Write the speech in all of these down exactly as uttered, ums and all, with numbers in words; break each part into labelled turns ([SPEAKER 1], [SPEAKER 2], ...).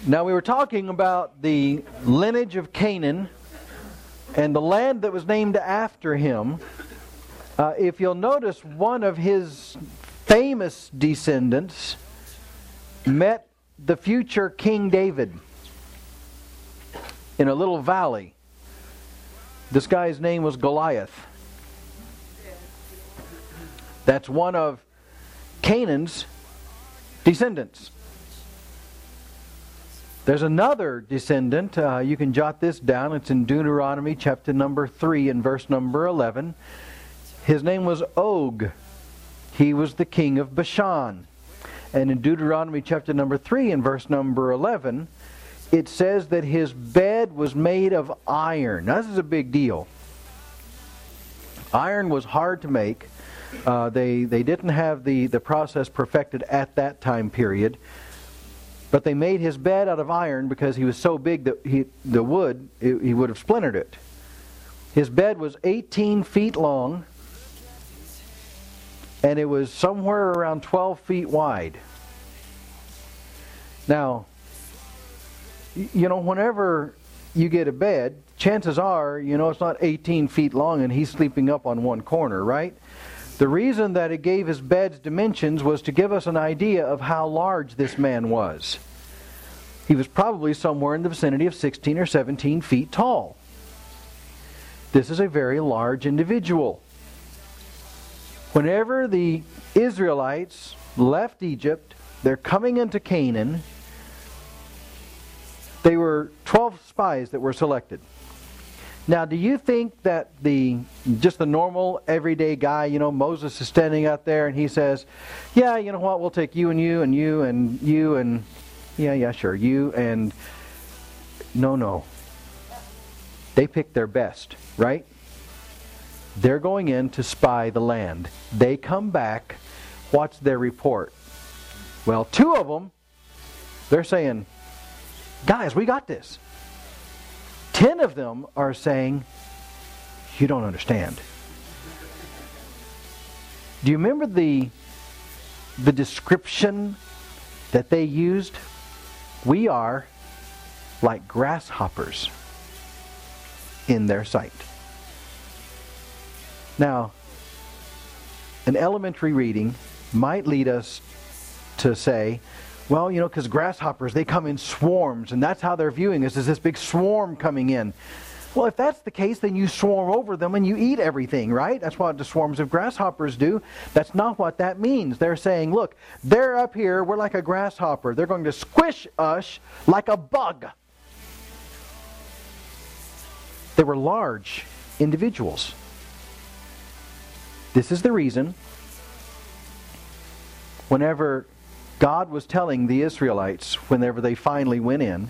[SPEAKER 1] Now we were talking about the lineage of Canaan and the land that was named after him. Uh, if you'll notice, one of his famous descendants met the future King David in a little valley. This guy's name was Goliath. That's one of Canaan's descendants. There's another descendant. Uh, you can jot this down. It's in Deuteronomy chapter number three and verse number eleven. His name was Og. He was the king of Bashan. And in Deuteronomy chapter number three and verse number eleven, it says that his bed was made of iron. Now, this is a big deal. Iron was hard to make. Uh, they they didn't have the, the process perfected at that time period. But they made his bed out of iron because he was so big that he, the wood, it, he would have splintered it. His bed was eighteen feet long, and it was somewhere around twelve feet wide. Now, you know, whenever you get a bed, chances are, you know, it's not eighteen feet long and he's sleeping up on one corner, right? The reason that it gave his bed's dimensions was to give us an idea of how large this man was. He was probably somewhere in the vicinity of sixteen or seventeen feet tall. This is a very large individual. Whenever the Israelites left Egypt, they're coming into Canaan. They were twelve spies that were selected. Now, do you think that the just the normal, everyday guy, you know, Moses is standing out there and he says, yeah, you know what, we'll take you and you and you and you and, yeah, yeah, sure, you and... No, no. They picked their best, right? They're going in to spy the land. They come back. What's their report? Well, two of them, they're saying, guys, we got this. Ten of them are saying, you don't understand. Do you remember the, the description that they used? We are like grasshoppers in their sight. Now, an elementary reading might lead us to say, well, you know, because grasshoppers, they come in swarms, and that's how they're viewing us, is this big swarm coming in. Well, if that's the case, then you swarm over them and you eat everything, right? That's what the swarms of grasshoppers do. That's not what that means. They're saying, look, they're up here, we're like a grasshopper. They're going to squish us like a bug. They were large individuals. This is the reason whenever God was telling the Israelites, whenever they finally went in,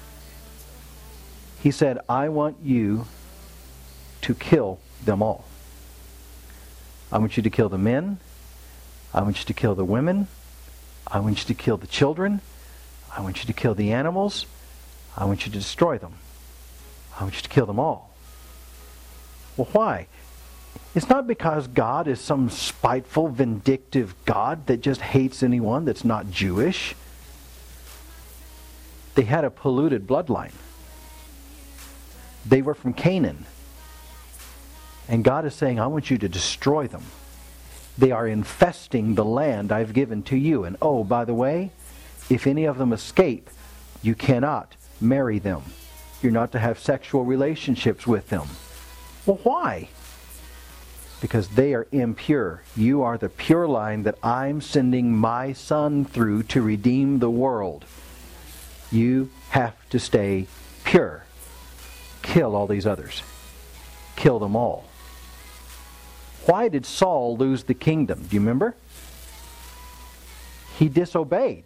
[SPEAKER 1] He said, I want you to kill them all. I want you to kill the men. I want you to kill the women. I want you to kill the children. I want you to kill the animals. I want you to destroy them. I want you to kill them all. Well, why? It's not because God is some spiteful, vindictive God that just hates anyone that's not Jewish. They had a polluted bloodline. They were from Canaan. And God is saying, I want you to destroy them. They are infesting the land I've given to you. And oh, by the way, if any of them escape, you cannot marry them. You're not to have sexual relationships with them. Well, why? Because they are impure. You are the pure line that I'm sending my Son through to redeem the world. You have to stay pure. Kill all these others. Kill them all. Why did Saul lose the kingdom? Do you remember? He disobeyed.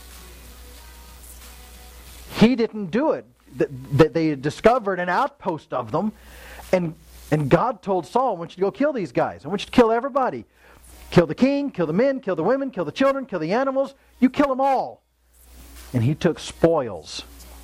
[SPEAKER 1] He didn't do it. That they had discovered an outpost of them, and And God told Saul, I want you to go kill these guys. I want you to kill everybody. Kill the king, kill the men, kill the women, kill the children, kill the animals. You kill them all. And he took spoils.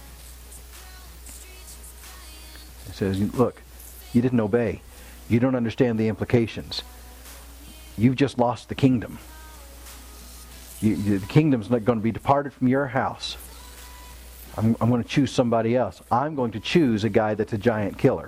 [SPEAKER 1] He says, look, you didn't obey. You don't understand the implications. You've just lost the kingdom. You, you, the kingdom's not going to be departed from your house. I'm, I'm going to choose somebody else. I'm going to choose a guy that's a giant killer.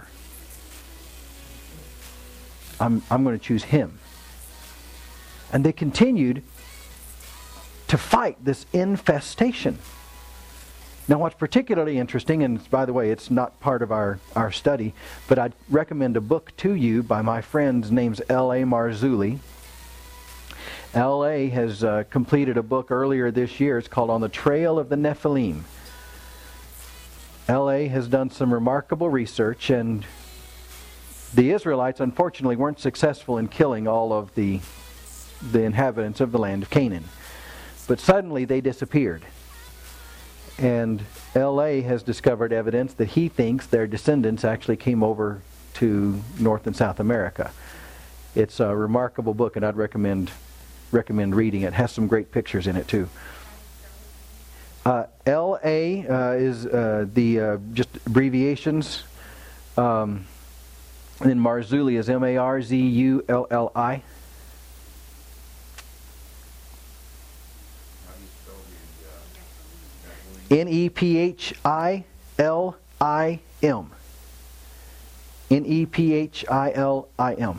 [SPEAKER 1] I'm, I'm going to choose him. And they continued to fight this infestation. Now what's particularly interesting, and by the way, it's not part of our, our study, but I'd recommend a book to you by my friend's name's L A Marzulli. L A has uh, completed a book earlier this year. It's called On the Trail of the Nephilim. L A has done some remarkable research, and the Israelites unfortunately weren't successful in killing all of the, the inhabitants of the land of Canaan. But suddenly they disappeared. And L A has discovered evidence that he thinks their descendants actually came over to North and South America. It's a remarkable book, and I'd recommend recommend reading it. It has some great pictures in it too. Uh, L A uh, is uh, the uh, just abbreviations. Um, and then Marzulli is M A R Z U L L I. N E P H I L I M. N E P H I L I M.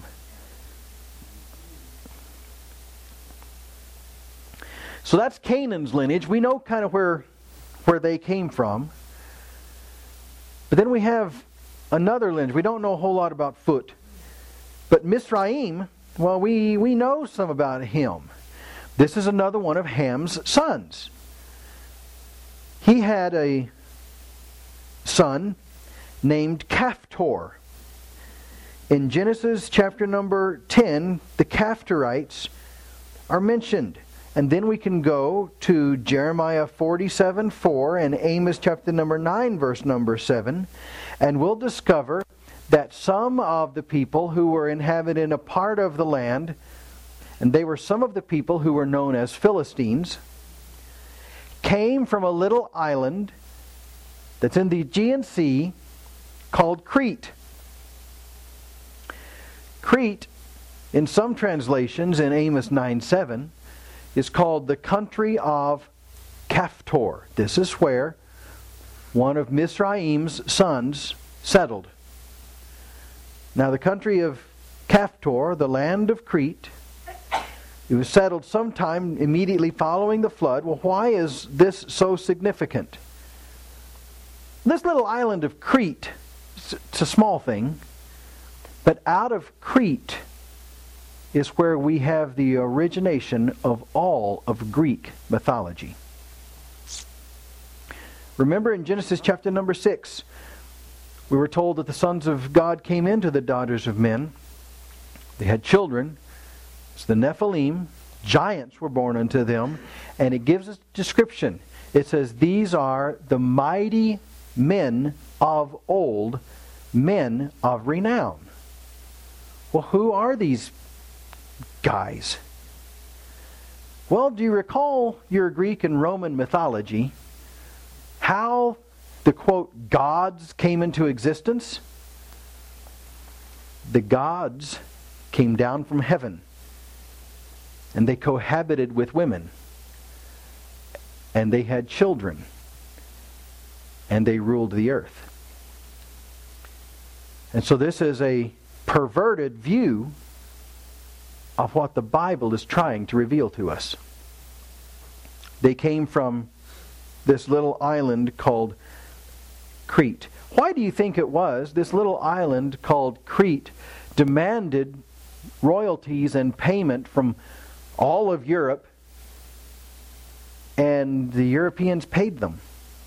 [SPEAKER 1] So that's Canaan's lineage. We know kind of where, where they came from. But then we have another lineage. We don't know a whole lot about Phut. But Mizraim, well, we, we know some about him. This is another one of Ham's sons. He had a son named Caphtor. In Genesis chapter number ten, the Caphtorites are mentioned. And then we can go to Jeremiah forty-seven four and Amos chapter number nine, verse number seven. And we'll discover that some of the people who were inhabiting a part of the land, and they were some of the people who were known as Philistines, came from a little island that's in the Aegean Sea called Crete. Crete, in some translations, in Amos nine seven, is called the country of Caphtor. This is where one of Mizraim's sons settled. Now the country of Caphtor, the land of Crete, it was settled sometime immediately following the flood. Well, why is this so significant? This little island of Crete, it's a small thing, but out of Crete is where we have the origination of all of Greek mythology. Remember in Genesis chapter number six, we were told that the sons of God came into the daughters of men. They had children. It's the Nephilim. Giants were born unto them. And it gives us a description. It says, these are the mighty men of old, men of renown. Well, who are these guys? Well, do you recall your Greek and Roman mythology? How the, quote, gods came into existence? The gods came down from heaven. And they cohabited with women. And they had children. And they ruled the earth. And so this is a perverted view of what the Bible is trying to reveal to us. They came from this little island called Crete. Why do you think it was this little island called Crete demanded royalties and payment from all of Europe, and the Europeans paid them?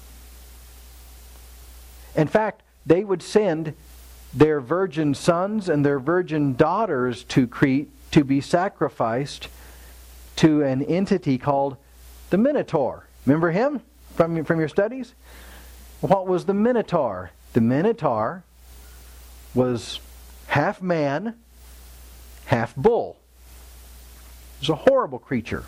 [SPEAKER 1] In fact, they would send their virgin sons and their virgin daughters to Crete to be sacrificed to an entity called the Minotaur. Remember him from, from your studies? What was the Minotaur? The Minotaur was half man, half bull. It was a horrible creature.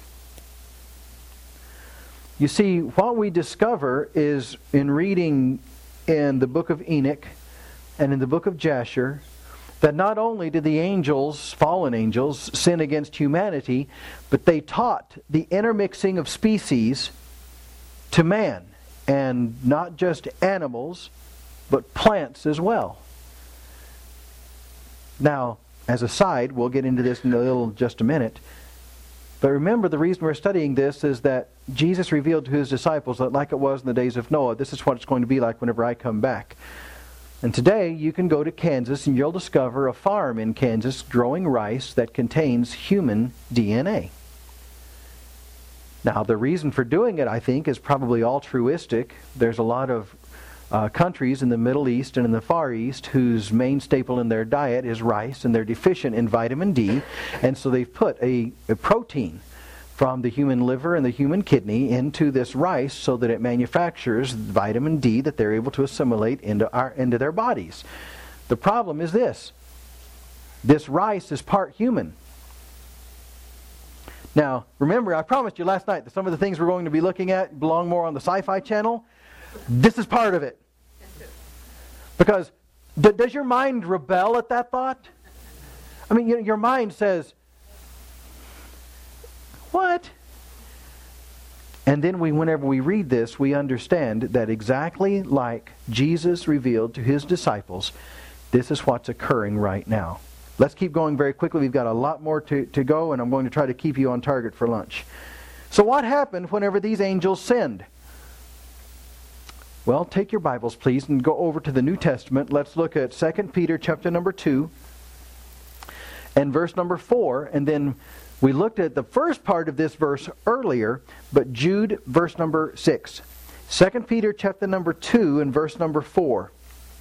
[SPEAKER 1] You see, what we discover is in reading in the book of Enoch and in the book of Jasher, that not only did the angels, fallen angels, sin against humanity, but they taught the intermixing of species to man and not just animals, but plants as well. Now, as a side, we'll get into this in a little just a minute. But remember, the reason we're studying this is that Jesus revealed to his disciples that like it was in the days of Noah, this is what it's going to be like whenever I come back. And today, you can go to Kansas and you'll discover a farm in Kansas growing rice that contains human D N A. Now, the reason for doing it, I think, is probably altruistic. There's a lot of uh, countries in the Middle East and in the Far East whose main staple in their diet is rice, and they're deficient in vitamin D. And so they've put a, a protein from the human liver and the human kidney into this rice so that it manufactures vitamin D that they're able to assimilate into our into their bodies. The problem is this. This rice is part human. Now, remember, I promised you last night that some of the things we're going to be looking at belong more on the Sci-Fi Channel. This is part of it. Because d- does your mind rebel at that thought? I mean, you know, your mind says, what? And then we, whenever we read this, we understand that exactly like Jesus revealed to his disciples, this is what's occurring right now. Let's keep going very quickly. We've got a lot more to, to go, and I'm going to try to keep you on target for lunch. So what happened whenever these angels sinned? Well, take your Bibles, please, and go over to the New Testament. Let's look at Second Peter chapter number two and verse number four, and then we looked at the first part of this verse earlier, but Jude, verse number six. Second Peter chapter number two and verse number four.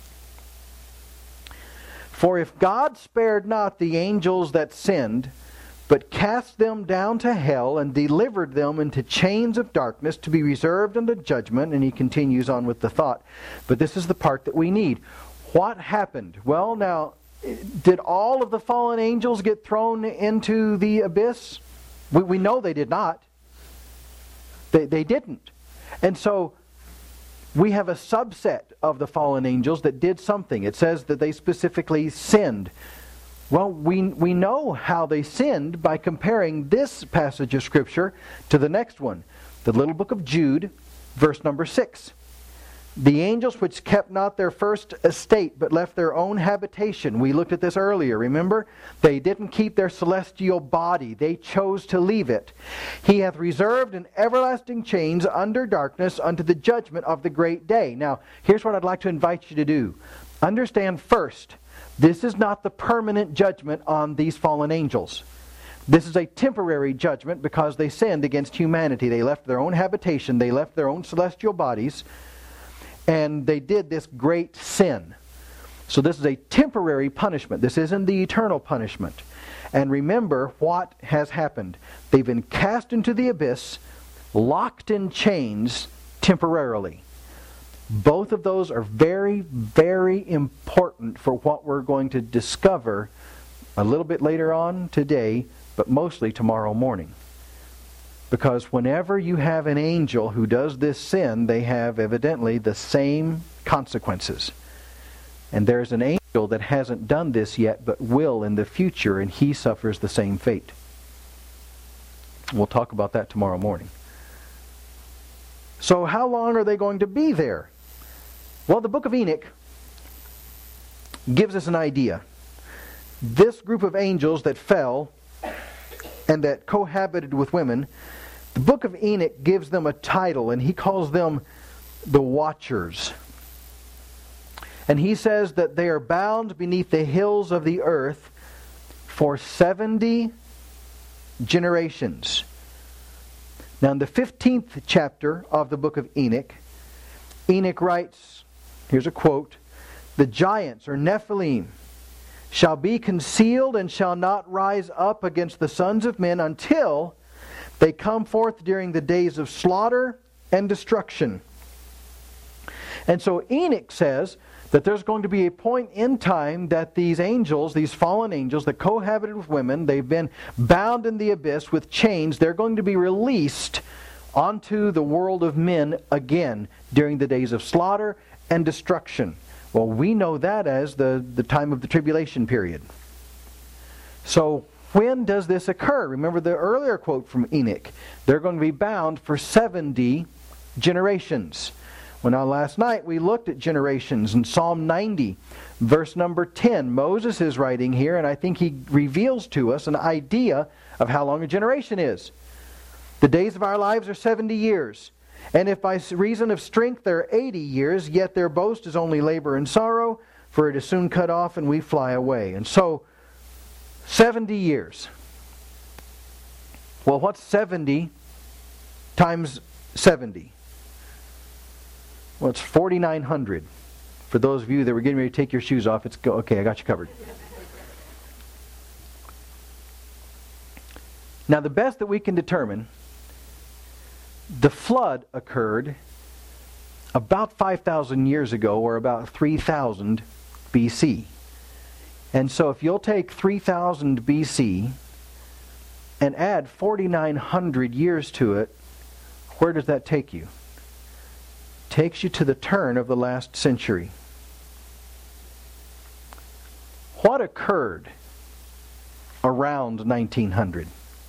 [SPEAKER 1] For if God spared not the angels that sinned, but cast them down to hell and delivered them into chains of darkness to be reserved unto judgment, and he continues on with the thought. But this is the part that we need. What happened? Well, now, did all of the fallen angels get thrown into the abyss? We, we know they did not. They, they didn't. And so, we have a subset of the fallen angels that did something. It says that they specifically sinned. Well, we, we know how they sinned by comparing this passage of Scripture to the next one. The little book of Jude, verse number six. The angels which kept not their first estate, but left their own habitation. We looked at this earlier, remember? They didn't keep their celestial body. They chose to leave it. He hath reserved in everlasting chains under darkness unto the judgment of the great day. Now, here's what I'd like to invite you to do. Understand first, this is not the permanent judgment on these fallen angels. This is a temporary judgment because they sinned against humanity. They left their own habitation. They left their own celestial bodies. And they did this great sin. So this is a temporary punishment. This isn't the eternal punishment. And remember what has happened. They've been cast into the abyss, locked in chains temporarily. Both of those are very, very important for what we're going to discover a little bit later on today, but mostly tomorrow morning. Because whenever you have an angel who does this sin, they have evidently the same consequences. And there's an angel that hasn't done this yet, but will in the future, and he suffers the same fate. We'll talk about that tomorrow morning. So how long are they going to be there? Well, the book of Enoch gives us an idea. This group of angels that fell and that cohabited with women, the book of Enoch gives them a title, and he calls them the Watchers. And he says that they are bound beneath the hills of the earth for seventy generations. Now in the fifteenth chapter of the book of Enoch, Enoch writes, here's a quote, "The giants, or Nephilim, shall be concealed and shall not rise up against the sons of men until they come forth during the days of slaughter and destruction." And so Enoch says that there's going to be a point in time that these angels, these fallen angels that cohabited with women, they've been bound in the abyss with chains, they're going to be released onto the world of men again during the days of slaughter and destruction. Well, we know that as the, the time of the tribulation period. So, when does this occur? Remember the earlier quote from Enoch. They're going to be bound for seventy generations. Well, now last night we looked at generations in Psalm ninety, verse number ten. Moses is writing here, and I think he reveals to us an idea of how long a generation is. The days of our lives are seventy years. And if by reason of strength they're eighty years, yet their boast is only labor and sorrow, for it is soon cut off and we fly away. And so, seventy years. Well, what's seventy times seventy? Well, it's forty-nine hundred. For those of you that were getting ready to take your shoes off, it's go. Okay, I got you covered. Now, the best that we can determine, the flood occurred about five thousand years ago, or about three thousand B C. And so if you'll take three thousand B C and add forty-nine hundred years to it, where does that take you? Takes you to the turn of the last century. What occurred around nineteen hundred?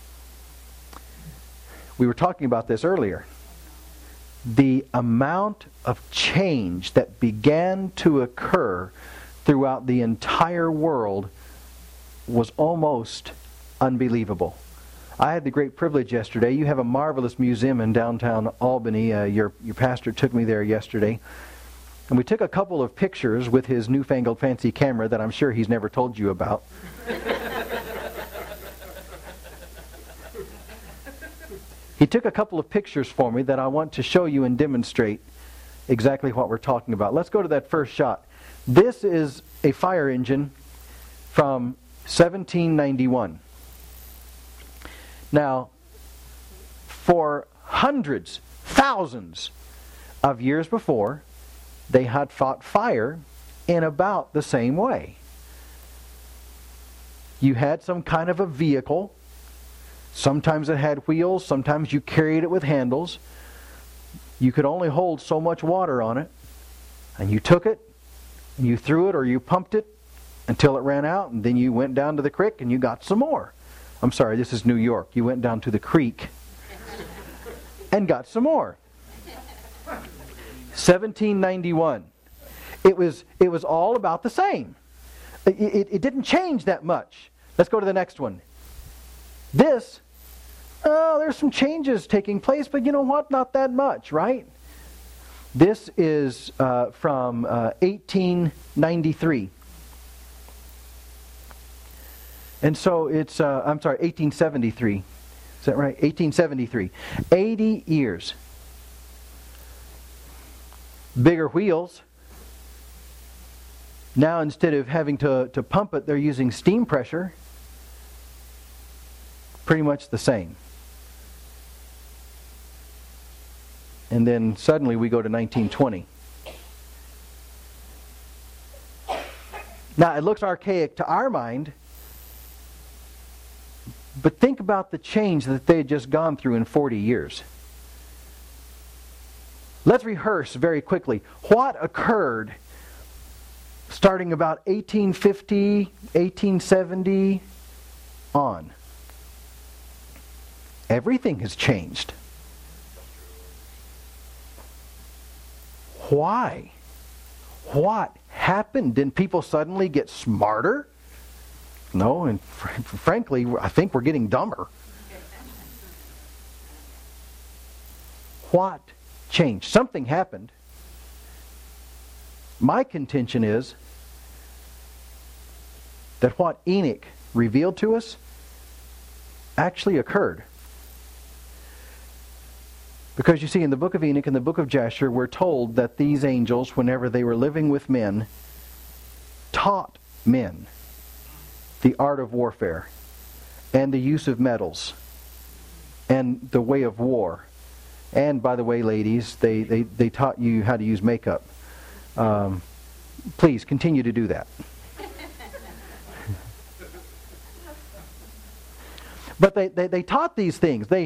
[SPEAKER 1] We were talking about this earlier. The amount of change that began to occur throughout the entire world was almost unbelievable. I had the great privilege yesterday. You have a marvelous museum in downtown Albany. Uh, your, your pastor took me there yesterday. And we took a couple of pictures with his newfangled fancy camera that I'm sure he's never told you about. He took a couple of pictures for me that I want to show you and demonstrate exactly what we're talking about. Let's go to that first shot. This is a fire engine from seventeen ninety-one. Now, for hundreds, thousands of years before, they had fought fire in about the same way. You had some kind of a vehicle. Sometimes it had wheels. Sometimes you carried it with handles. You could only hold so much water on it. And you took it, and you threw it or you pumped it until it ran out, and then you went down to the creek and you got some more. I'm sorry, this is New York. You went down to the creek and got some more. seventeen ninety-one. It was, it was all about the same. It, it, it didn't change that much. Let's go to the next one. This, oh, there's some changes taking place, but you know what? Not that much, right? This is uh, from uh, eighteen ninety-three. And so it's, uh, I'm sorry, eighteen seventy-three. Is that right? eighteen seventy-three. eighty years. Bigger wheels. Now instead of having to, to pump it, they're using steam pressure. Pretty much the same. And then suddenly we go to nineteen twenty. Now it looks archaic to our mind, but think about the change that they had just gone through in forty years. Let's rehearse very quickly. What occurred starting about eighteen fifty, eighteen seventy on? Everything has changed. Why? What happened? Didn't people suddenly get smarter? No, and fr- frankly, I think we're getting dumber. What changed? Something happened. My contention is that what Enoch revealed to us actually occurred. Because you see, in the book of Enoch and the book of Jasher, we're told that these angels, whenever they were living with men, taught men the art of warfare and the use of metals and the way of war. And by the way, ladies, they, they, they taught you how to use makeup. Um, please continue to do that. But they, they, they taught these things. They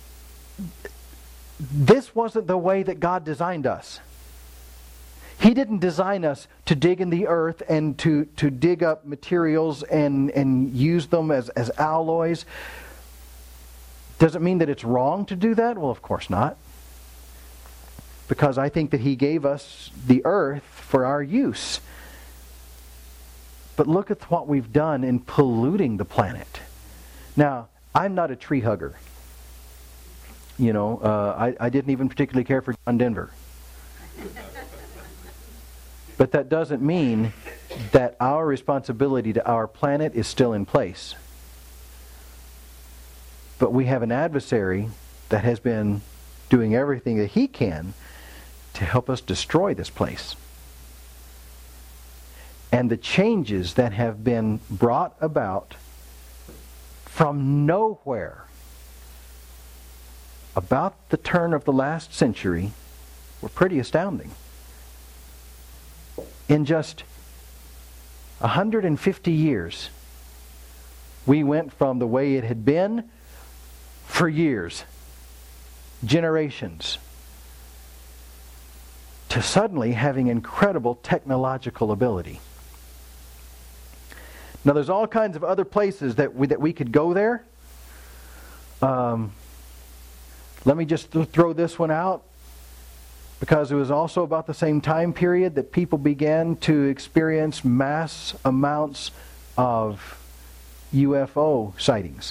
[SPEAKER 1] This wasn't the way that God designed us. He didn't design us to dig in the earth and to, to dig up materials and, and use them as, as alloys. Does it mean that it's wrong to do that? Well, of course not. because I think that He gave us the earth for our use. But look at what we've done in polluting the planet. Now, I'm not a tree hugger. You know, uh, I, I didn't even particularly care for John Denver. But that doesn't mean that our responsibility to our planet is still in place. But we have an adversary that has been doing everything that he can to help us destroy this place. And the changes that have been brought about from nowhere about the turn of the last century were pretty astounding. In just one hundred fifty years, we went from the way it had been for years, generations, to suddenly having incredible technological ability. Now, there's all kinds of other places that we, that we could go there. Um, let me just th- throw this one out, because it was also about the same time period that people began to experience mass amounts of U F O sightings.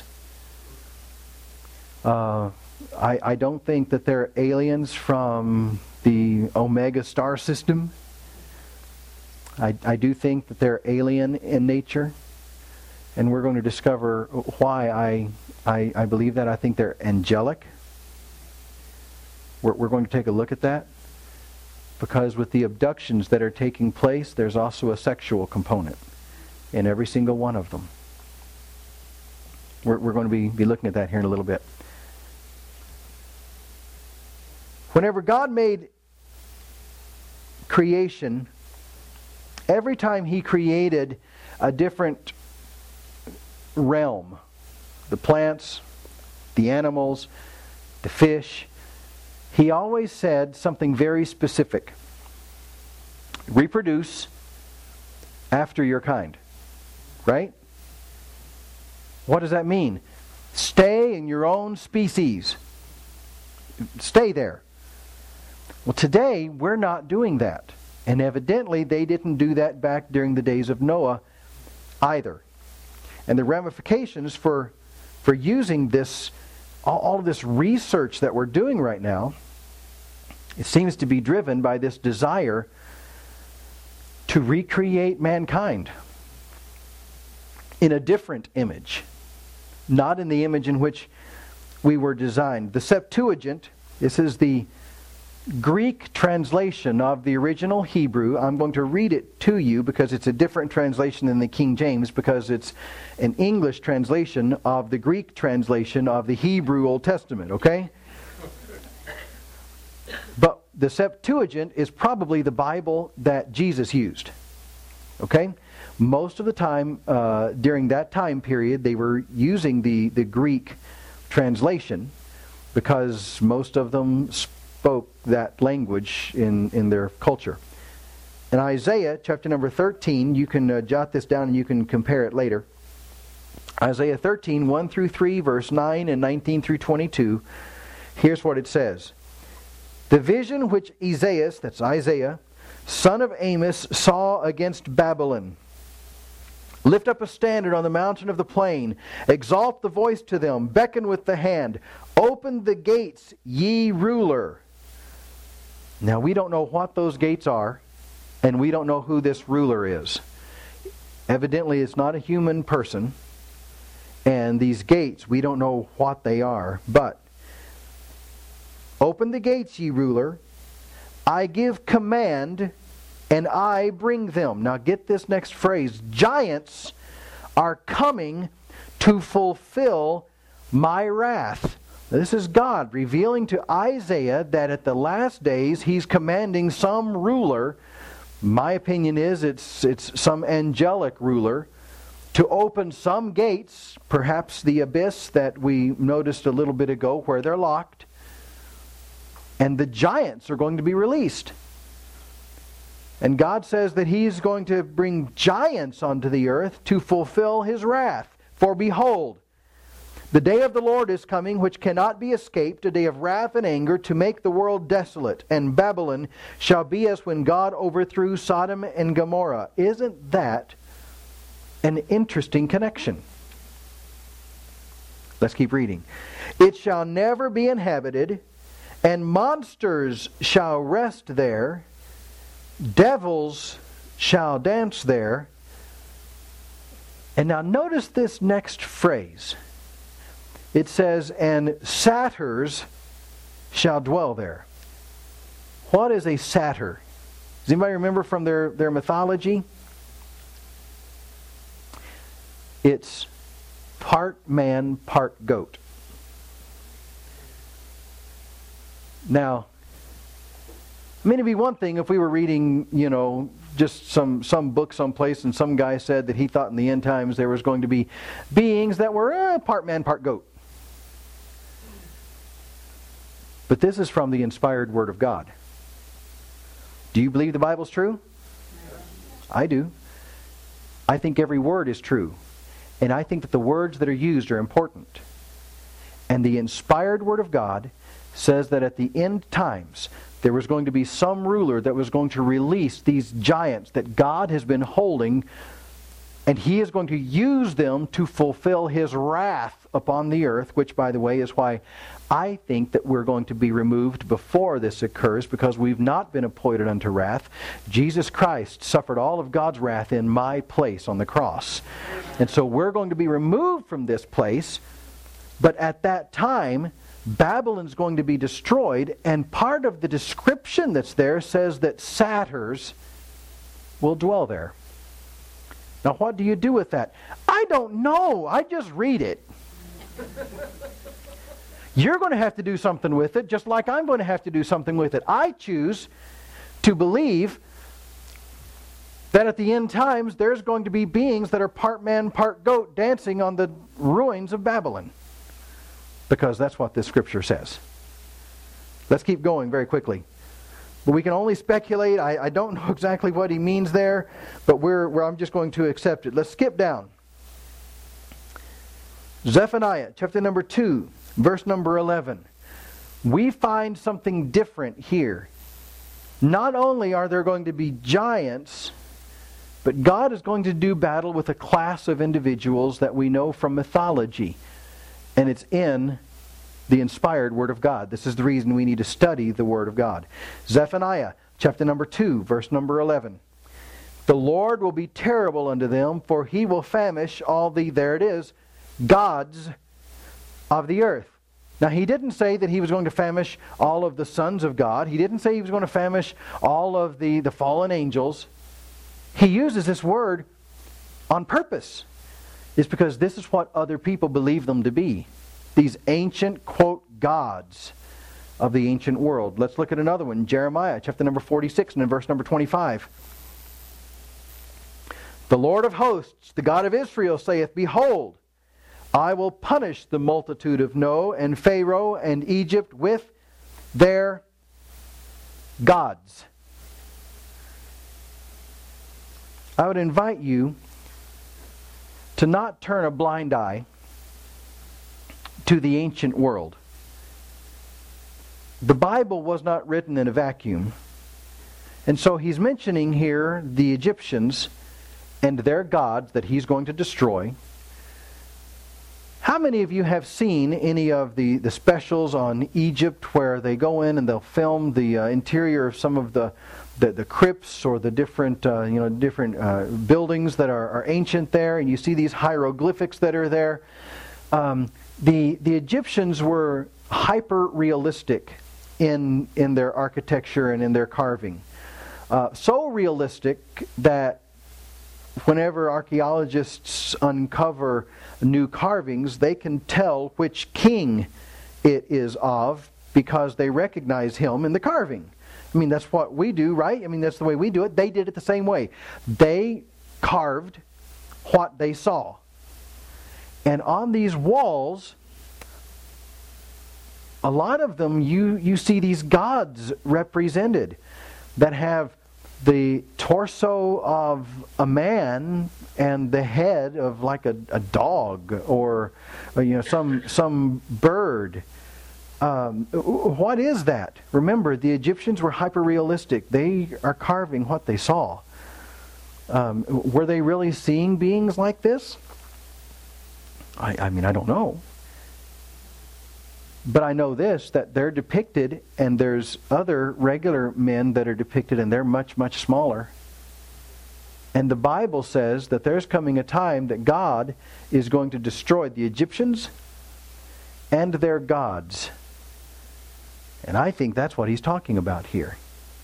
[SPEAKER 1] Uh, I, I don't think that they're aliens from the Omega star system. I, I do think that they're alien in nature. And we're going to discover why I, I, I believe that. I think they're angelic. We're, we're going to take a look at that. Because with the abductions that are taking place, there's also a sexual component in every single one of them. We're, we're going to be, be looking at that here in a little bit. Whenever God made creation, every time He created a different realm, the plants, the animals, the fish, He always said something very specific. Reproduce after your kind. Right? What does that mean? Stay in your own species. Stay there. Well, today, we're not doing that. And evidently, they didn't do that back during the days of Noah either. And the ramifications for, for using this, all, all of this research that we're doing right now, it seems to be driven by this desire to recreate mankind in a different image, not in the image in which we were designed. The Septuagint, this is the Greek translation of the original Hebrew. I'm going to read it to you because it's a different translation than the King James, because it's an English translation of the Greek translation of the Hebrew Old Testament, okay? But the Septuagint is probably the Bible that Jesus used. Okay? Most of the time, uh, during that time period, they were using the, the Greek translation because most of them spoke that language in, in their culture. In Isaiah chapter number thirteen, you can uh, jot this down and you can compare it later. Isaiah thirteen, one through three, verse nine and nineteen through twenty-two. Here's what it says. The vision which Esaias, that's Isaiah, son of Amos, saw against Babylon. Lift up a standard on the mountain of the plain. Exalt the voice to them. Beckon with the hand. Open the gates, ye ruler. Now, we don't know what those gates are, and we don't know who this ruler is. Evidently, it's not a human person. And these gates, we don't know what they are. But, open the gates, ye ruler. I give command, and I bring them. Now get this next phrase. Giants are coming to fulfill my wrath. This is God revealing to Isaiah that at the last days He's commanding some ruler, my opinion is it's, it's some angelic ruler, to open some gates, perhaps the abyss that we noticed a little bit ago where they're locked, and the giants are going to be released. And God says that He's going to bring giants onto the earth to fulfill His wrath. For behold, The day of the Lord is coming, which cannot be escaped, a day of wrath and anger, to make the world desolate, and Babylon shall be as when God overthrew Sodom and Gomorrah. Isn't that an interesting connection? Let's keep reading. It shall never be inhabited, and monsters shall rest there, devils shall dance there. And now notice this next phrase. It says, and satyrs shall dwell there. What is a satyr? Does anybody remember from their, their mythology? It's part man, part goat. Now, I mean, it'd be one thing if we were reading, you know, just some, some book someplace and some guy said that he thought in the end times there was going to be beings that were eh, part man, part goat. But this is from the inspired Word of God. Do you believe the Bible's true? I do. I think every word is true. And I think that the words that are used are important. And the inspired Word of God says that at the end times, there was going to be some ruler that was going to release these giants that God has been holding, and He is going to use them to fulfill His wrath upon the earth, which, by the way, is why I think that we're going to be removed before this occurs, because we've not been appointed unto wrath. Jesus Christ suffered all of God's wrath in my place on the cross. And so we're going to be removed from this place, but at that time, Babylon's going to be destroyed, and part of the description that's there says that satyrs will dwell there. Now, what do you do with that? I don't know. I just read it. You're going to have to do something with it, just like I'm going to have to do something with it. I choose to believe that at the end times there's going to be beings that are part man, part goat dancing on the ruins of Babylon. Because that's what this scripture says. Let's keep going very quickly. But we can only speculate. I, I don't know exactly what he means there, but we're, we're, I'm just going to accept it. Let's skip down. Zephaniah, chapter number two, verse number eleven. We find something different here. Not only are there going to be giants, but God is going to do battle with a class of individuals that we know from mythology. And it's in the inspired Word of God. This is the reason we need to study the Word of God. Zephaniah, chapter number two, verse number eleven. The Lord will be terrible unto them, for He will famish all the, there it is, gods of the earth. Now, He didn't say that He was going to famish all of the sons of God. He didn't say He was going to famish all of the, the fallen angels. He uses this word on purpose. It's because this is what other people believe them to be. These ancient, quote, gods of the ancient world. Let's look at another one. Jeremiah, chapter number forty-six, and in verse number twenty-five. The Lord of hosts, the God of Israel, saith, Behold, I will punish the multitude of No, and Pharaoh, and Egypt with their gods. I would invite you to not turn a blind eye to the ancient world. The Bible was not written in a vacuum. And so he's mentioning here the Egyptians and their gods that he's going to destroy. How many of you have seen any of the, the specials on Egypt where they go in and they'll film the uh, interior of some of the The, the crypts or the different uh, you know different uh, buildings that are, are ancient there, and you see these hieroglyphics that are there. Um, the the Egyptians were hyper realistic in in their architecture and in their carving, uh, so realistic that whenever archaeologists uncover new carvings, they can tell which king it is of because they recognize him in the carving. I mean, that's what we do, right? I mean, that's the way we do it. They did it the same way. They carved what they saw. And on these walls, a lot of them, you, you see these gods represented that have the torso of a man and the head of like a, a dog or, or you know some some bird. Um, what is that? Remember, the Egyptians were hyper-realistic. They are carving what they saw. Um, were they really seeing beings like this? I, I mean, I don't know. But I know this, that they're depicted, and there's other regular men that are depicted, and they're much, much smaller. And the Bible says that there's coming a time that God is going to destroy the Egyptians and their gods. And I think that's what he's talking about here.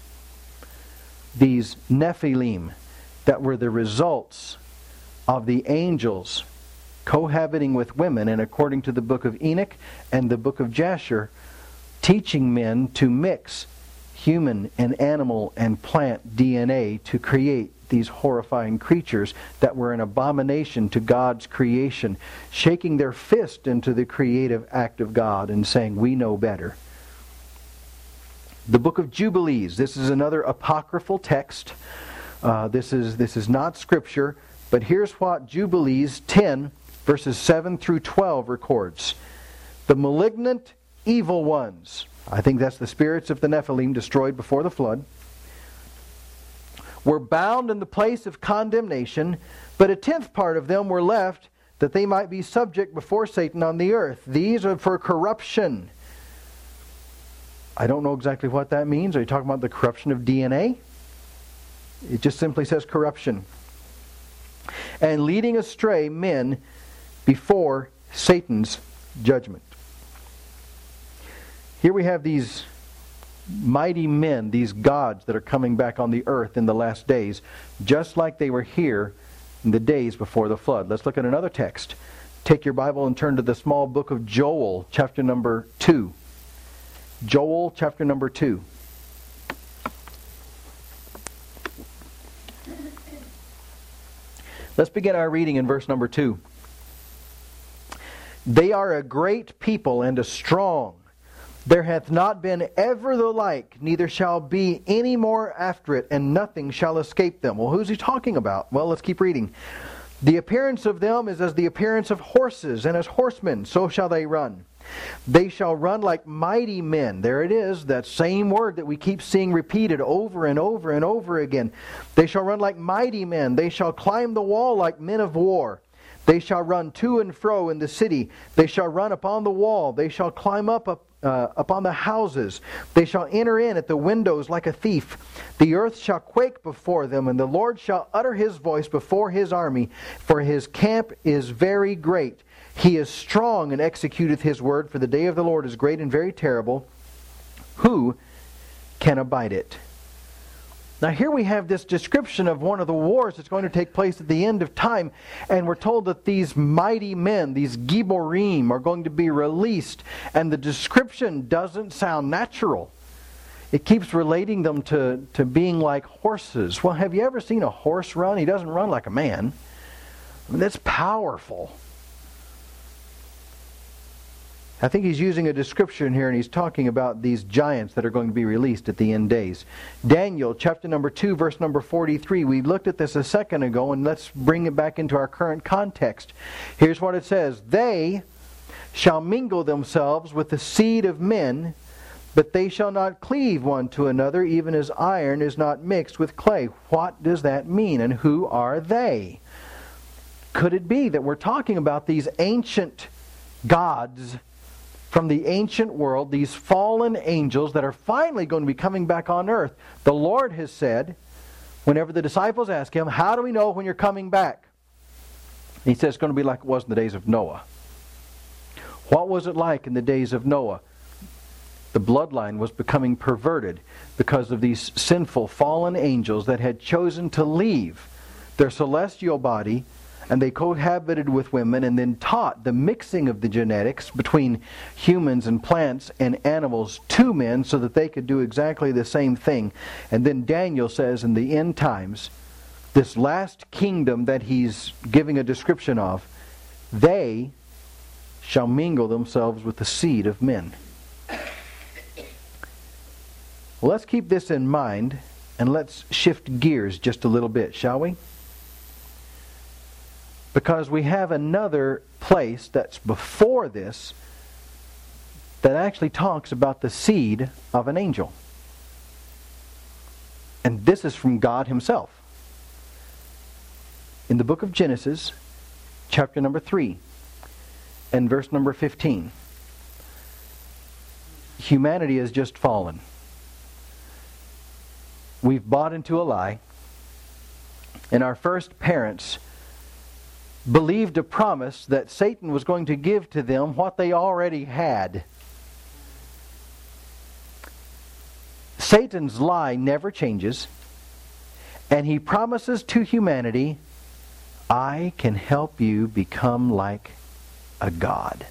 [SPEAKER 1] These Nephilim that were the results of the angels cohabiting with women, and according to the book of Enoch and the book of Jasher, teaching men to mix human and animal and plant D N A to create these horrifying creatures that were an abomination to God's creation, shaking their fist into the creative act of God and saying, we know better. The book of Jubilees, this is another apocryphal text. Uh, this is this is not scripture, but here's what Jubilees ten, verses seven through twelve records. The malignant evil ones, I think that's the spirits of the Nephilim destroyed before the flood, were bound in the place of condemnation, but a tenth part of them were left that they might be subject before Satan on the earth. These are for corruption. I don't know exactly what that means. Are you talking about the corruption of D N A? It just simply says corruption. And leading astray men before Satan's judgment. Here we have these mighty men, these gods that are coming back on the earth in the last days, just like they were here in the days before the flood. Let's look at another text. Take your Bible and turn to the small book of Joel, chapter number two. Joel, chapter number two. Let's begin our reading in verse number two. They are a great people and a strong. There hath not been ever the like, neither shall be any more after it, and nothing shall escape them. Well, who's he talking about? Well, let's keep reading. The appearance of them is as the appearance of horses, and as horsemen, so shall they run. They shall run like mighty men. There it is, that same word that we keep seeing repeated over and over and over again. They shall run like mighty men. They shall climb the wall like men of war. They shall run to and fro in the city. They shall run upon the wall. They shall climb up, up uh, upon the houses. They shall enter in at the windows like a thief. The earth shall quake before them, and the Lord shall utter his voice before his army, for his camp is very great. He is strong and executeth his word, for the day of the Lord is great and very terrible. Who can abide it? Now here we have this description of one of the wars that's going to take place at the end of time, and we're told that these mighty men, these Giborim, are going to be released, and the description doesn't sound natural. It keeps relating them to, to being like horses. Well, have you ever seen a horse run? He doesn't run like a man. I mean, that's powerful. I think he's using a description here, and he's talking about these giants that are going to be released at the end days. Daniel, chapter number two, verse number forty-three. We looked at this a second ago, and let's bring it back into our current context. Here's what it says. They shall mingle themselves with the seed of men, but they shall not cleave one to another, even as iron is not mixed with clay. What does that mean, and who are they? Could it be that we're talking about these ancient gods from the ancient world, these fallen angels that are finally going to be coming back on earth? The Lord has said, whenever the disciples ask him, how do we know when you're coming back? He says it's going to be like it was in the days of Noah. What was it like in the days of Noah? The bloodline was becoming perverted because of these sinful fallen angels that had chosen to leave their celestial body, and they cohabited with women and then taught the mixing of the genetics between humans and plants and animals to men so that they could do exactly the same thing. And then Daniel says in the end times, this last kingdom that he's giving a description of, they shall mingle themselves with the seed of men. Well, let's keep this in mind And let's shift gears just a little bit, shall we? Because we have another place that's before this that actually talks about the seed of an angel. And this is from God Himself. In the book of Genesis, chapter number three, and verse number fifteen. Humanity has just fallen. We've bought into a lie, and our first parents believed a promise that Satan was going to give to them what they already had. Satan's lie never changes, and he promises to humanity, I can help you become like a god.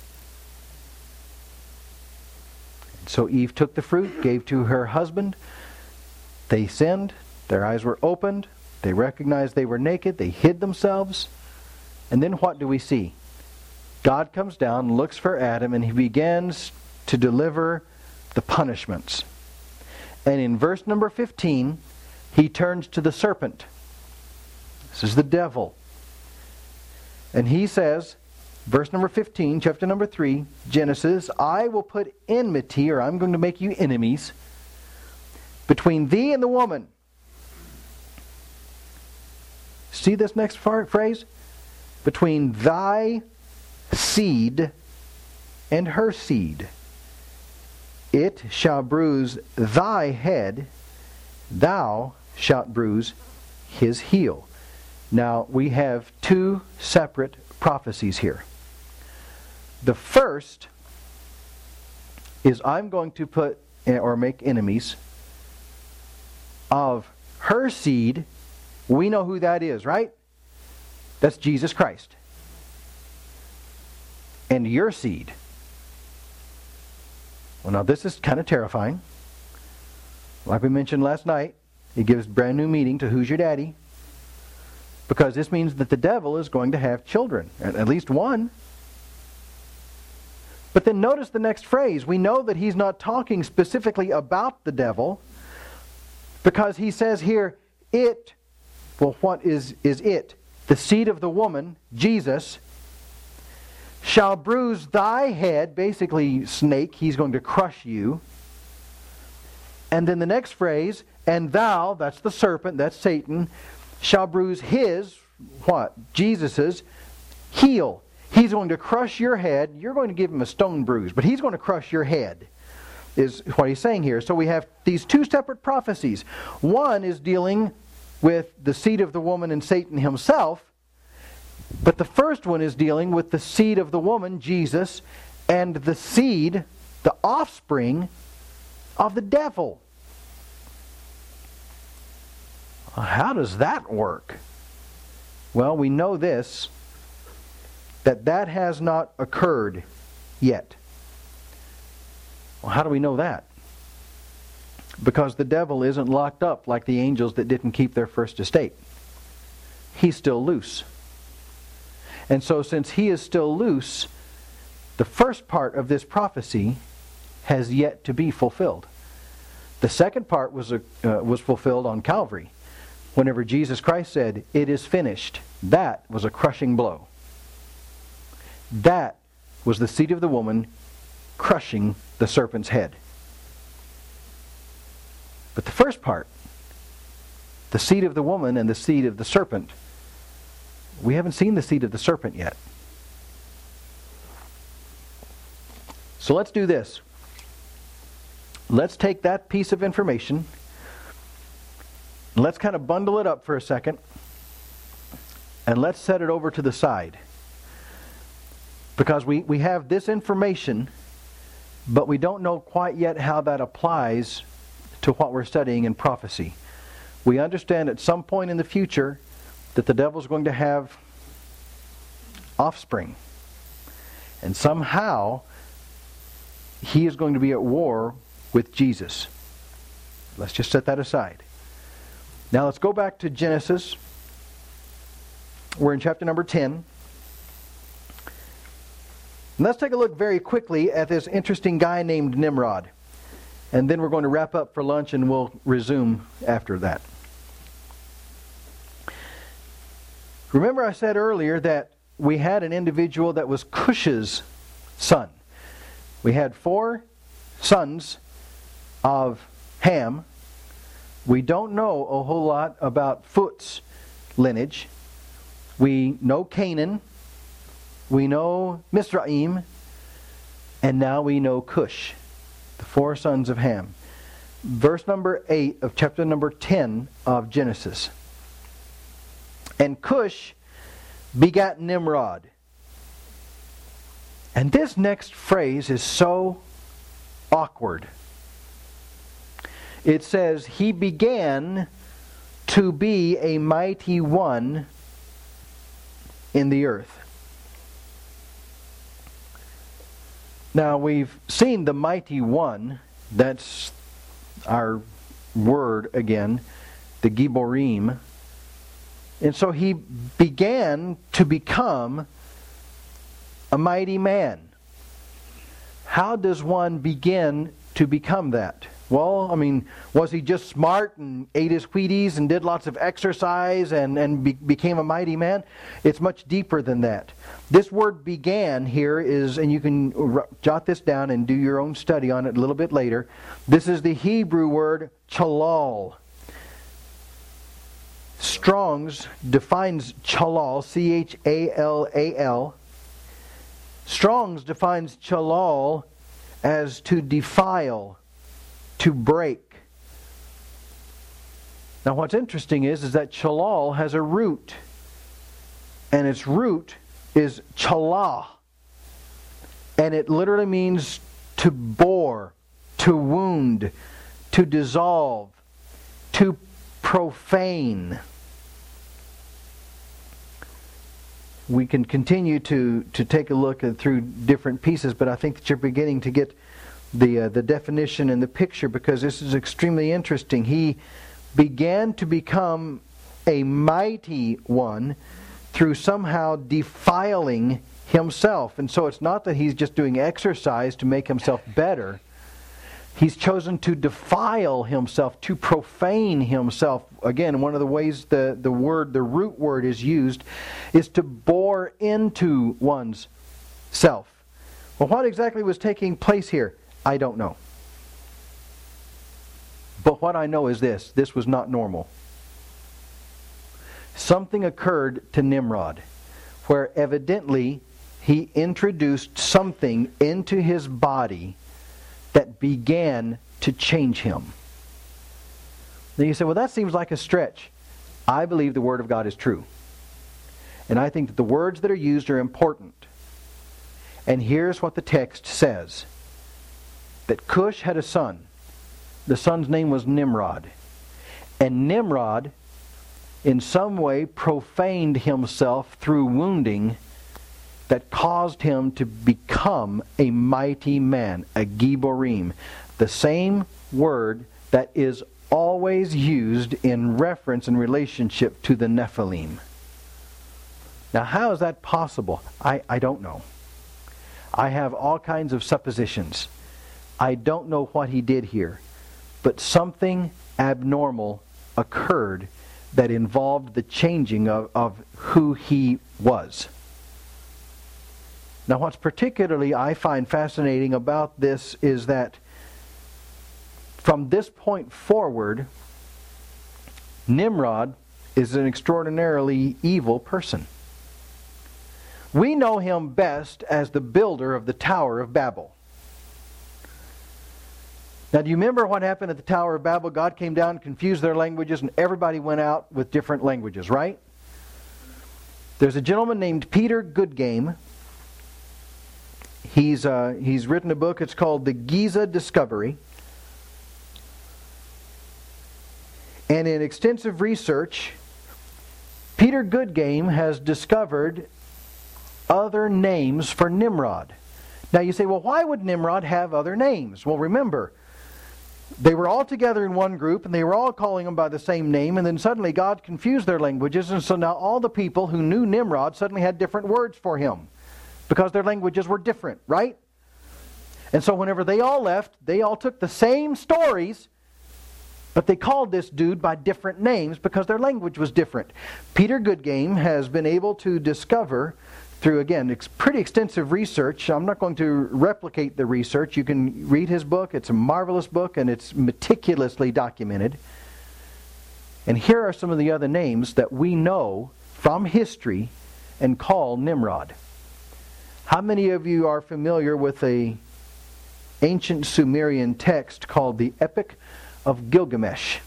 [SPEAKER 1] And so Eve took the fruit, gave to her husband. They sinned. Their eyes were opened. They recognized they were naked. They hid themselves. And then what do we see? God comes down, looks for Adam, and He begins to deliver the punishments. And in verse number fifteen, He turns to the serpent. This is the devil. And he says, verse number fifteen, chapter number three, Genesis, I will put enmity, or I'm going to make you enemies, between thee and the woman. See this next phrase? Between thy seed and her seed. It shall bruise thy head, thou shalt bruise his heel. Now, we have two separate prophecies here. The first is I'm going to put or make enemies of her seed. We know who that is, right? That's Jesus Christ. And your seed. Well, now this is kind of terrifying. Like we mentioned last night, it gives brand new meaning to who's your daddy. Because this means that the devil is going to have children. At least one. But then notice the next phrase. We know that he's not talking specifically about the devil. Because he says here, it, well, what is, is it? The seed of the woman, Jesus, shall bruise thy head, basically snake, he's going to crush you. And then the next phrase, and thou, that's the serpent, that's Satan, shall bruise his, what? Jesus's heel. He's going to crush your head. You're going to give him a stone bruise, but he's going to crush your head, is what he's saying here. So we have these two separate prophecies. One is dealing with the seed of the woman and Satan himself, but the first one is dealing with the seed of the woman, Jesus, and the seed, the offspring of the devil. How does that work? Well, we know this, that that has not occurred yet. Well, how do we know that? Because the devil isn't locked up like the angels that didn't keep their first estate. He's still loose. And so since he is still loose, the first part of this prophecy has yet to be fulfilled. The second part was, uh, was fulfilled on Calvary. Whenever Jesus Christ said, it is finished, that was a crushing blow. That was the seed of the woman crushing the serpent's head. But the first part, the seed of the woman and the seed of the serpent, we haven't seen the seed of the serpent yet. So let's do this. Let's take that piece of information, let's kind of bundle it up for a second, and let's set it over to the side. Because we, we have this information, but we don't know quite yet how that applies to what we're studying in prophecy. We understand at some point in the future that the devil's going to have offspring. And somehow he is going to be at war with Jesus. Let's just set that aside. Now let's go back to Genesis. We're in chapter number ten. And let's take a look very quickly at this interesting guy named Nimrod. And then we're going to wrap up for lunch and we'll resume after that. Remember I said earlier that we had an individual that was Cush's son. We had four sons of Ham. We don't know a whole lot about Phut's lineage. We know Canaan. We know Mizraim. And now we know Cush, the four sons of Ham. Verse number eight of chapter number ten of Genesis. And Cush begat Nimrod. And this next phrase is so awkward. It says, he began to be a mighty one in the earth. Now we've seen the mighty one, that's our word again, the Giborim. And so he began to become a mighty man. How does one begin to become that? Well, I mean, was he just smart and ate his Wheaties and did lots of exercise and, and be, became a mighty man? It's much deeper than that. This word began here is, and you can r- jot this down and do your own study on it a little bit later. This is the Hebrew word chalal. Strong's defines chalal, C H A L A L. Strong's defines chalal as to defile, to break. Now what's interesting is, is that chalal has a root. And its root is chalah. And it literally means to bore, to wound, to dissolve, to profane. We can continue to, to take a look at, through different pieces, but I think that you're beginning to get the uh, the definition and the picture, because this is extremely interesting. He began to become a mighty one through somehow defiling himself. And so it's not that he's just doing exercise to make himself better. He's chosen to defile himself, to profane himself. Again, one of the ways the, the word, the root word is used, is to bore into one's self. Well, what exactly was taking place here? I don't know. But what I know is this. This was not normal. Something occurred to Nimrod where evidently he introduced something into his body that began to change him. Then you say, well, that seems like a stretch. I believe the Word of God is true. And I think that the words that are used are important. And here's what the text says. That Cush had a son. The son's name was Nimrod. And Nimrod, in some way, profaned himself through wounding that caused him to become a mighty man, a Giborim. The same word that is always used in reference and relationship to the Nephilim. Now, how is that possible? I, I don't know. I have all kinds of suppositions. I don't know what he did here. But something abnormal occurred that involved the changing of, of who he was. Now, what's particularly I find fascinating about this is that from this point forward, Nimrod is an extraordinarily evil person. We know him best as the builder of the Tower of Babel. Now, do you remember what happened at the Tower of Babel? God came down, confused their languages, and everybody went out with different languages, right? There's a gentleman named Peter Goodgame. He's uh, he's written a book. It's called The Giza Discovery. And in extensive research, Peter Goodgame has discovered other names for Nimrod. Now you say, well, why would Nimrod have other names? Well, remember, they were all together in one group, and they were all calling him by the same name, and then suddenly God confused their languages, and so now all the people who knew Nimrod suddenly had different words for him, because their languages were different, right? And so whenever they all left, they all took the same stories, but they called this dude by different names because their language was different. Peter Goodgame has been able to discover through, again, it's pretty extensive research. I'm not going to replicate the research. You can read his book. It's a marvelous book, and it's meticulously documented. And here are some of the other names that we know from history and call Nimrod. How many of you are familiar with a ancient Sumerian text called the Epic of Gilgamesh?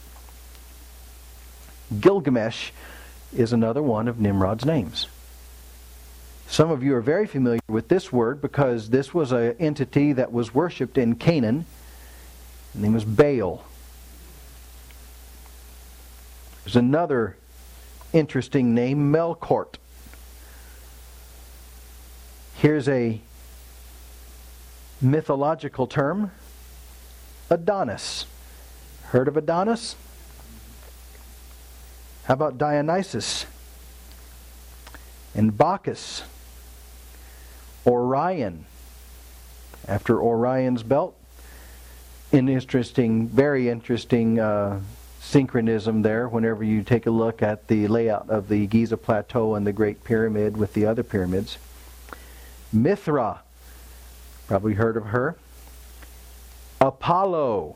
[SPEAKER 1] Gilgamesh is another one of Nimrod's names. Some of you are very familiar with this word because this was an entity that was worshipped in Canaan. His name was Baal. There's another interesting name, Melkort. Here's a mythological term, Adonis. Heard of Adonis? How about Dionysus and Bacchus? Orion, after Orion's belt. An interesting, very interesting uh, synchronism there whenever you take a look at the layout of the Giza Plateau and the Great Pyramid with the other pyramids. Mithra, probably heard of her. Apollo.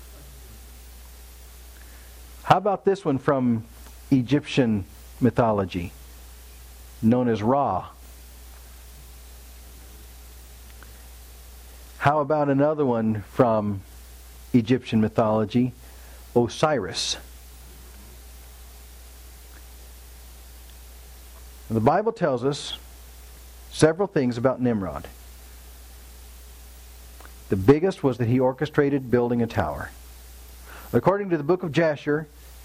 [SPEAKER 1] How about this one from Egyptian mythology, known as Ra? How about another one from Egyptian mythology, Osiris? The Bible tells us several things about Nimrod. The biggest was that he orchestrated building a tower. According to the book of Jasher,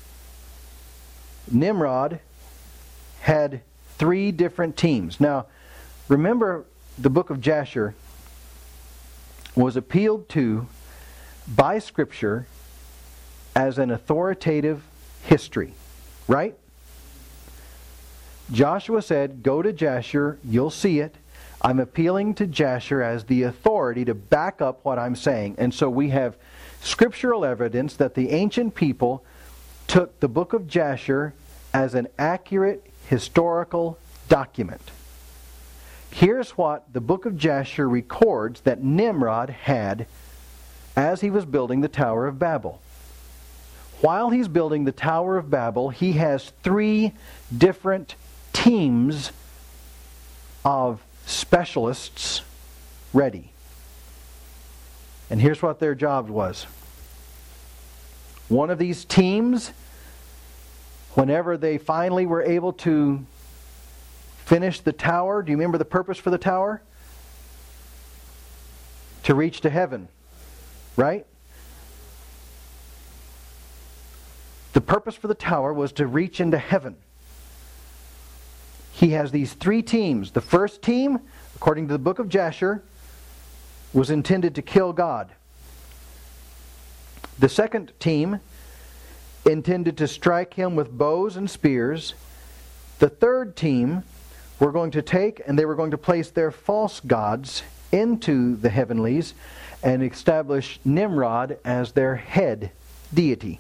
[SPEAKER 1] Nimrod had three different teams. Now, remember, the book of Jasher was appealed to by Scripture as an authoritative history, right? Joshua said, go to Jasher, you'll see it. I'm appealing to Jasher as the authority to back up what I'm saying. And so we have scriptural evidence that the ancient people took the book of Jasher as an accurate historical document. Here's what the book of Jasher records that Nimrod had as he was building the Tower of Babel. While he's building the Tower of Babel, he has three different teams of specialists ready. And here's what their job was. One of these teams, whenever they finally were able to finish the tower, do you remember the purpose for the tower? To reach to heaven, right? The purpose for the tower was to reach into heaven. He has these three teams. The first team, according to the book of Jasher, was intended to kill God. The second team intended to strike him with bows and spears. The third team were going to take and they were going to place their false gods into the heavenlies and establish Nimrod as their head deity.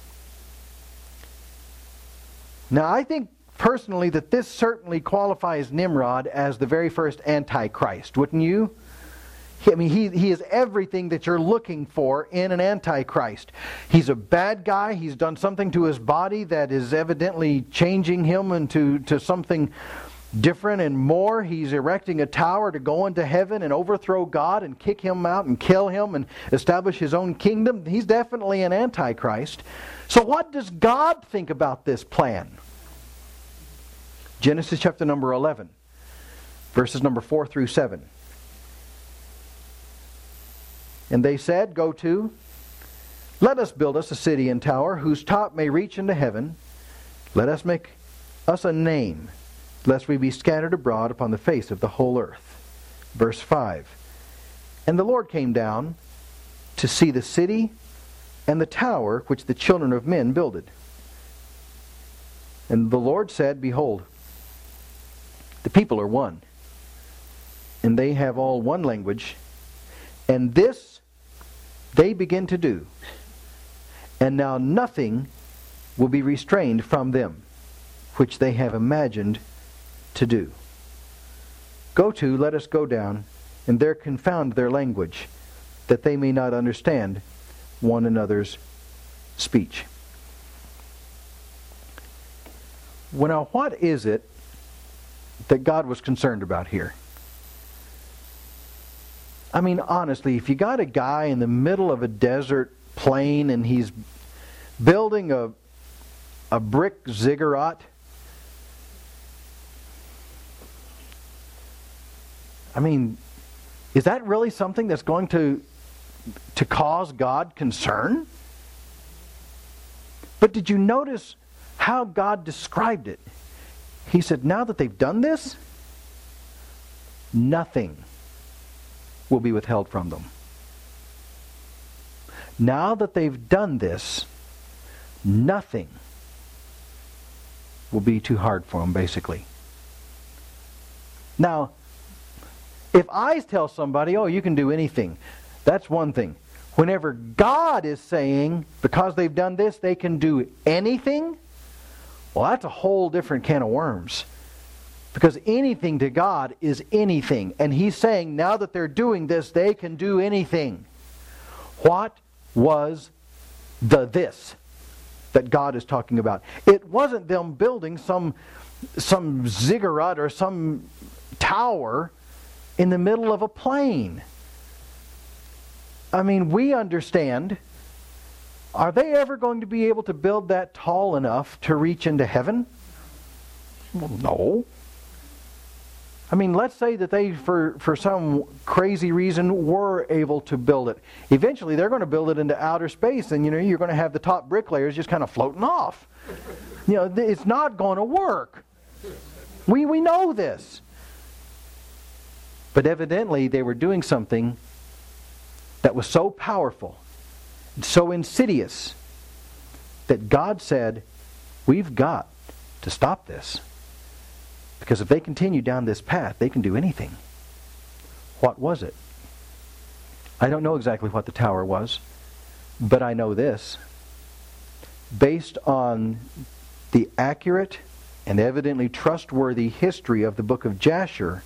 [SPEAKER 1] Now, I think personally that this certainly qualifies Nimrod as the very first Antichrist, wouldn't you? I mean, he, he is everything that you're looking for in an Antichrist. He's a bad guy. He's done something to his body that is evidently changing him into to something different and more. He's erecting a tower to go into heaven and overthrow God and kick him out and kill him and establish his own kingdom. He's definitely an Antichrist. So what does God think about this plan? Genesis chapter number eleven, verses number four through seven. And they said, go to, let us build us a city and tower whose top may reach into heaven. Let us make us a name, lest we be scattered abroad upon the face of the whole earth. Verse five. And the Lord came down to see the city and the tower which the children of men builded. And the Lord said, behold, the people are one, and they have all one language, And this they begin to do. And now nothing will be restrained from them, which they have imagined to do. Go to, let us go down, and there confound their language, that they may not understand one another's speech. Well, now, what is it that God was concerned about here? I mean, honestly, if you got a guy in the middle of a desert plain and he's building a a brick ziggurat, I mean, is that really something that's going to to cause God concern? But did you notice how God described it? He said, now that they've done this, nothing will be withheld from them. Now that they've done this, nothing will be too hard for them, basically. Now, if I tell somebody, oh, you can do anything, that's one thing. Whenever God is saying, because they've done this, they can do anything, well, that's a whole different can of worms. Because anything to God is anything. And He's saying, now that they're doing this, they can do anything. What was the this that God is talking about? It wasn't them building some, some ziggurat or some tower in the middle of a plain. I mean, we understand. Are they ever going to be able to build that tall enough to reach into heaven? Well, no. I mean, let's say that they, for, for some crazy reason, were able to build it. Eventually, they're going to build it into outer space, and you know, you're going to have the top bricklayers just kind of floating off. You know, it's not going to work. We we know this. But evidently, they were doing something that was so powerful, so insidious, that God said, we've got to stop this. Because if they continue down this path, they can do anything. What was it? I don't know exactly what the tower was, but I know this. Based on the accurate and evidently trustworthy history of the book of Jasher,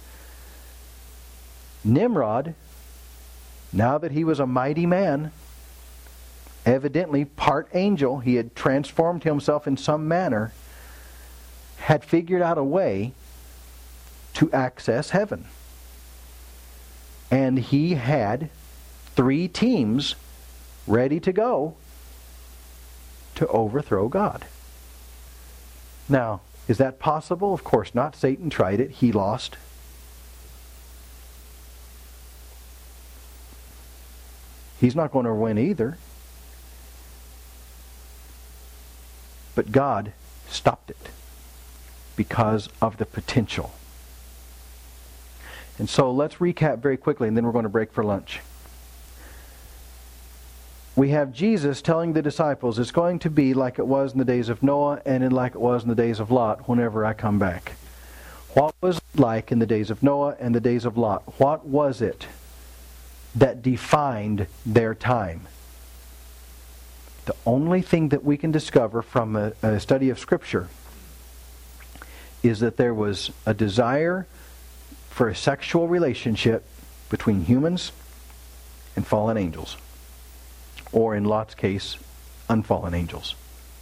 [SPEAKER 1] Nimrod, now that he was a mighty man, evidently part angel, he had transformed himself in some manner, had figured out a way to access heaven. And he had three teams ready to go to overthrow God. Now, is that possible? Of course not. Satan tried it. He lost. He's not going to win either. But God stopped it because of the potential. And so let's recap very quickly, and then we're going to break for lunch. We have Jesus telling the disciples, it's going to be like it was in the days of Noah and like it was in the days of Lot whenever I come back. What was it like in the days of Noah and the days of Lot? What was it that defined their time? The only thing that we can discover from a, a study of Scripture is that there was a desire for a sexual relationship between humans and fallen angels. Or in Lot's case, unfallen angels.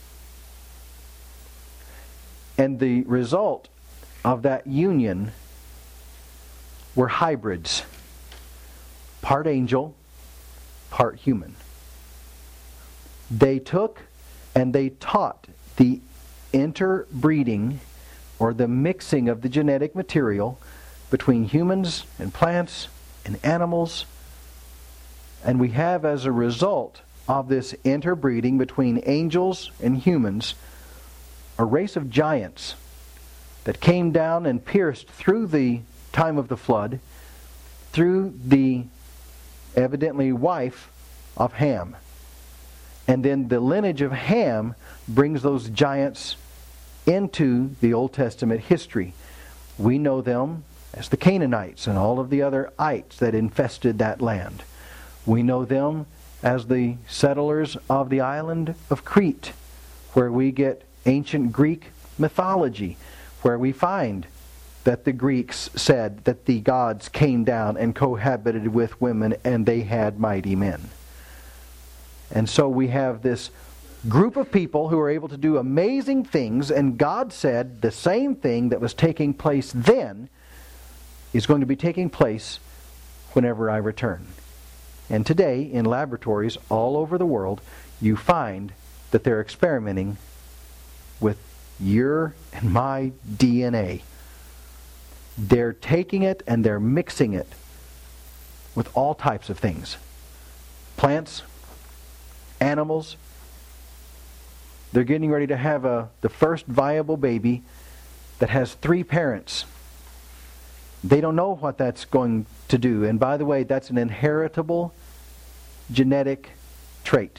[SPEAKER 1] And the result of that union were hybrids. Part angel, part human. They took and they taught the interbreeding or the mixing of the genetic material between humans and plants and animals. And we have, as a result of this interbreeding between angels and humans, a race of giants that came down and pierced through the time of the flood, through the evidently wife of Ham. And then the lineage of Ham brings those giants into the Old Testament history. We know them as the Canaanites and all of the other ites that infested that land. We know them as the settlers of the island of Crete, where we get ancient Greek mythology, where we find that the Greeks said that the gods came down and cohabited with women and they had mighty men. And so we have this group of people who are able to do amazing things, and God said the same thing that was taking place then is going to be taking place whenever I return. And today, in laboratories all over the world, you find that they're experimenting with your and my D N A. They're taking it and they're mixing it with all types of things. Plants, animals. They're getting ready to have a the first viable baby that has three parents. They don't know what that's going to do. And by the way, that's an inheritable genetic trait.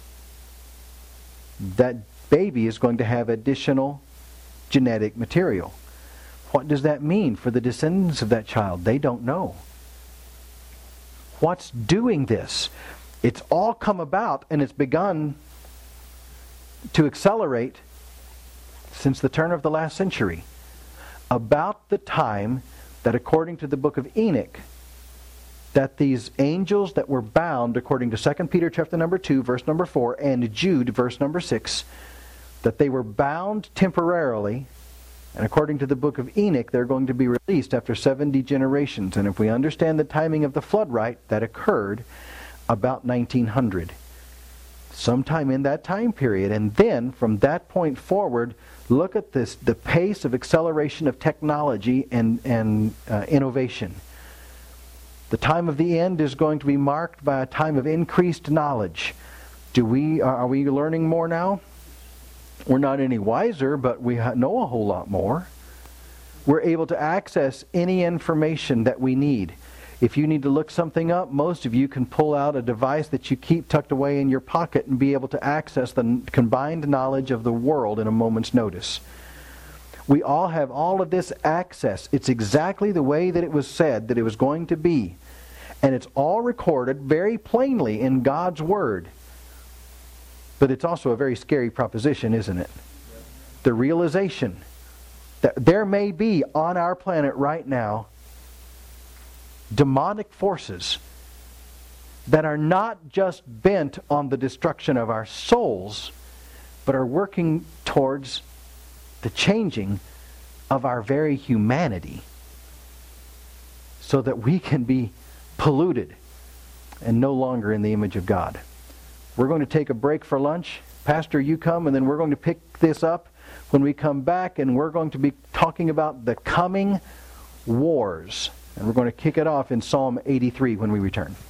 [SPEAKER 1] That baby is going to have additional genetic material. What does that mean for the descendants of that child? They don't know. What's doing this? It's all come about and it's begun to accelerate since the turn of the last century. About the time that, according to the book of Enoch, that these angels that were bound, according to Second Peter chapter number two, verse number four, and Jude, verse number six, that they were bound temporarily, and according to the book of Enoch, they're going to be released after seventy generations. And if we understand the timing of the flood right, that occurred about nineteen hundred. Sometime in that time period. And then, from that point forward, look at this, the pace of acceleration of technology and, and uh, innovation. The time of the end is going to be marked by a time of increased knowledge. Do we, are we learning more now? We're not any wiser, but we know a whole lot more. We're able to access any information that we need. If you need to look something up, most of you can pull out a device that you keep tucked away in your pocket and be able to access the combined knowledge of the world in a moment's notice. We all have all of this access. It's exactly the way that it was said that it was going to be. And it's all recorded very plainly in God's Word. But it's also a very scary proposition, isn't it? The realization that there may be on our planet right now demonic forces that are not just bent on the destruction of our souls, but are working towards the changing of our very humanity so that we can be polluted and no longer in the image of God. We're going to take a break for lunch. Pastor, you come, and then we're going to pick this up when we come back, and we're going to be talking about the coming wars. And we're going to kick it off in Psalm eighty-three when we return.